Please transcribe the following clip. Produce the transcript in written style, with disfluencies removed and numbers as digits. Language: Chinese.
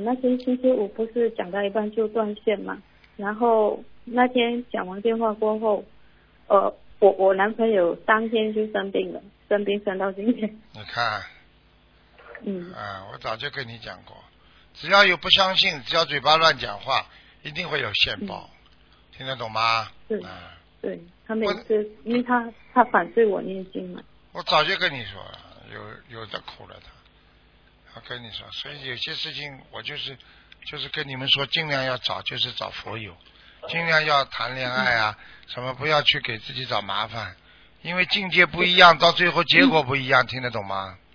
那天星期五不是讲到一半就断线嘛，然后那天讲完电话过后，我男朋友当天就生病了，生到今天。 你看，我早就跟你讲过，只要有不相信，只要嘴巴乱讲话，一定会有现报，听得懂吗？ 对，对，他每次因为他反对我念经嘛。我早就跟你说了，有的苦了他。我跟你说，所以有些事情我就是跟你们说，尽量要找佛友，尽量要谈恋爱啊，什么不要去给自己找麻烦，因为境界不一样，到最后结果不一样，听得懂吗？